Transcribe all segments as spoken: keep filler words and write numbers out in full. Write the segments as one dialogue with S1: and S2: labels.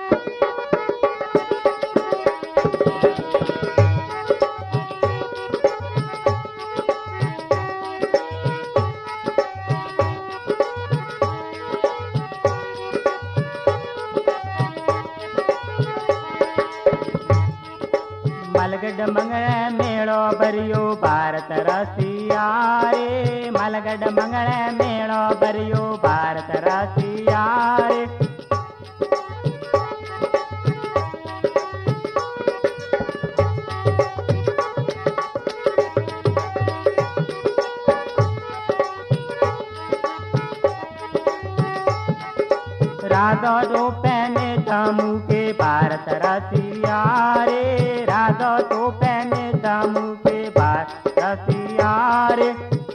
S1: मलगढ़ मंगल मेड़ो बरियो भारत रसिया रे, मलगढ़ मंगल मेड़ो बरियो भारत रसिया रे। राधो तो पहने दामू के भारत रसिया रे, राधो तो पहने दामू के भारत रसिया रे।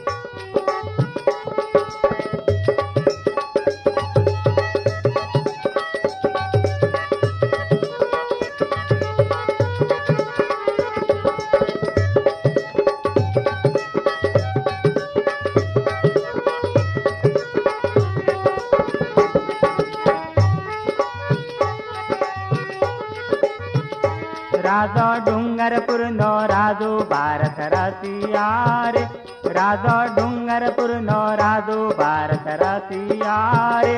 S1: राधो डूंगरपुर नो राधो भारत रसिया रे, राधो डूंगरपुर नो राधो भारत रसिया रे।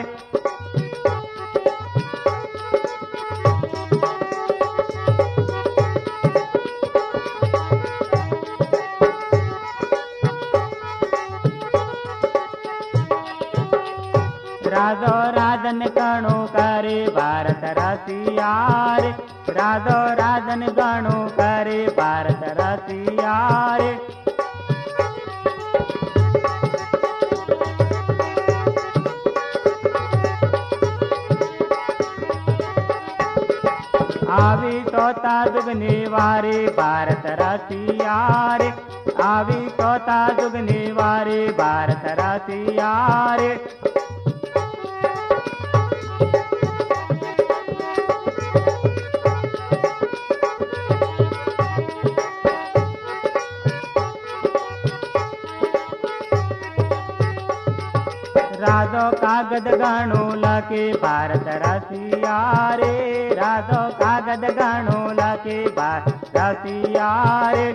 S1: राधो राधन गणो करे भारत रसिया रे, राधो राधन गणो करे भारत रसिया रे। आवी तोता दुगने वारे भारत रसिया रे, आवी तोता दुगने वारे भारत रसिया रे। राधो कागद गणो लके भारत रसिया रे, राधो कागद गणो लके भारत रसिया रे।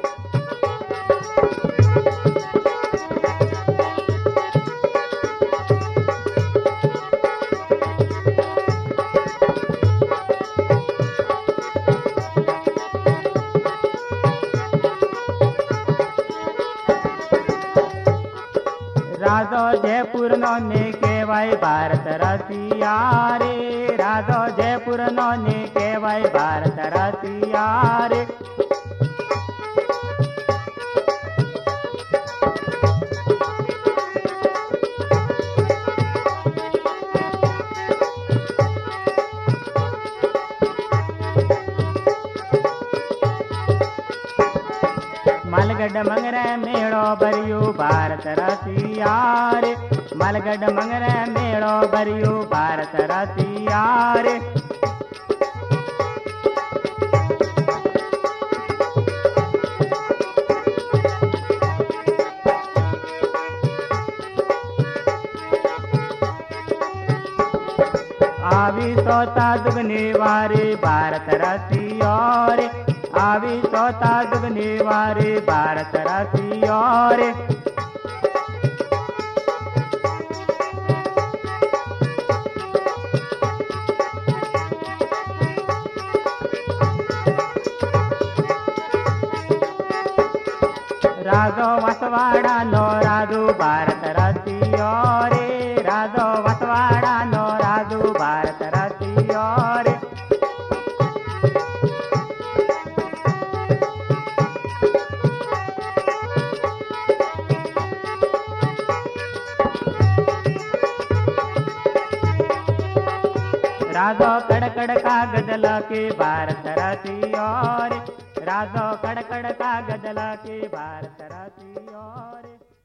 S1: राधो जयपुर नौने केवाय भारत रसिया रे, राधो जयपुर नौने केवाय भारत रसिया रे। मलगढ़ मंगरे मेड़ो बरियो भारत रसिया रे, मलगढ़ मंगरे मेड़ो बरियो भारत रसिया रे। आवी तोता दुगने वारे भारत रसिया रे, आवी तोता दुगने वारे भारत रसिया रे। राधो वसवाड़ा नो राधो भारत रसिया रे, राधो वसवाड़ा नो राधो भारत रसिया रे। राधो कड़कड़ कागज लके भारत रसिया रे, राधो कड़कड़ कागज लके भारत रसिया।